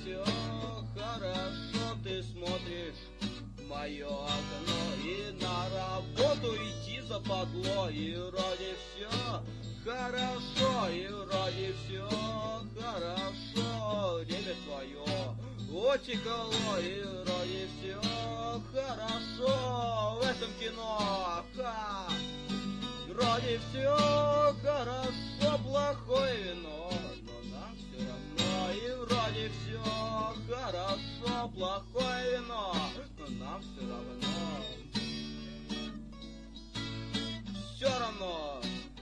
все хорошо, ты смотришь в мое окно, и на работу идти западло, и вроде все хорошо, и вроде все хорошо, время твое утекло, и вроде все хорошо в этом кино, ха! Вроде все хорошо, плохое вино, но нам все равно, и вроде все хорошо, плохое вино, но нам все равно. Все равно.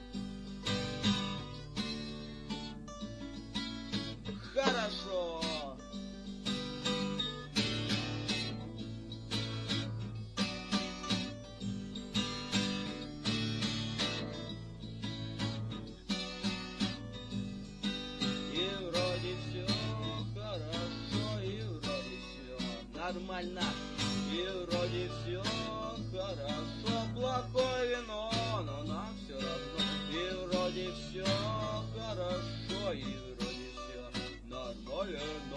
Хорошо. И вроде все хорошо, и вроде все нормально, и вроде все хорошо, плохое вино, но нам все равно, и вроде все хорошо, и вроде все нормально.